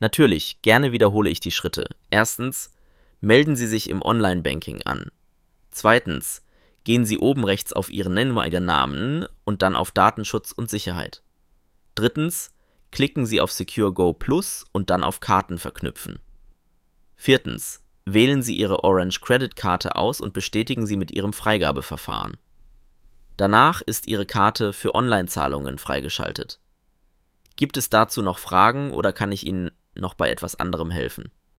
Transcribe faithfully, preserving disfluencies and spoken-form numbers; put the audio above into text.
Natürlich, gerne wiederhole ich die Schritte. Erstens, melden Sie sich im Online-Banking an. Zweitens, gehen Sie oben rechts auf Ihren Nennmeldernamen und dann auf Datenschutz und Sicherheit. Drittens, klicken Sie auf Secure Go Plus und dann auf Karten verknüpfen. Viertens, wählen Sie Ihre Orange Credit Karte aus und bestätigen Sie mit Ihrem Freigabeverfahren. Danach ist Ihre Karte für Online-Zahlungen freigeschaltet. Gibt es dazu noch Fragen oder kann ich Ihnen noch bei etwas anderem helfen?